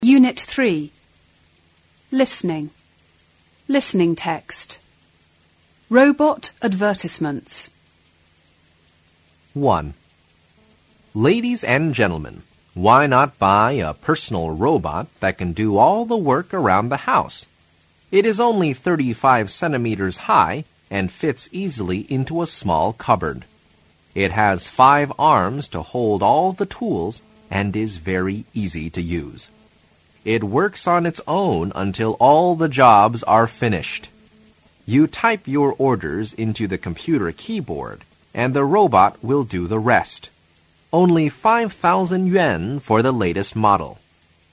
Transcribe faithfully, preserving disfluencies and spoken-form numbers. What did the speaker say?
Unit three. Listening. Listening text. Robot advertisements. one. Ladies and gentlemen, why not buy a personal robot that can do all the work around the house? It is only thirty-five centimeters high and fits easily into a small cupboard. It has five arms to hold all the tools and is very easy to use. It works on its own until all the jobs are finished. You type your orders into the computer keyboard, and the robot will do the rest. Only five thousand yuan for the latest model.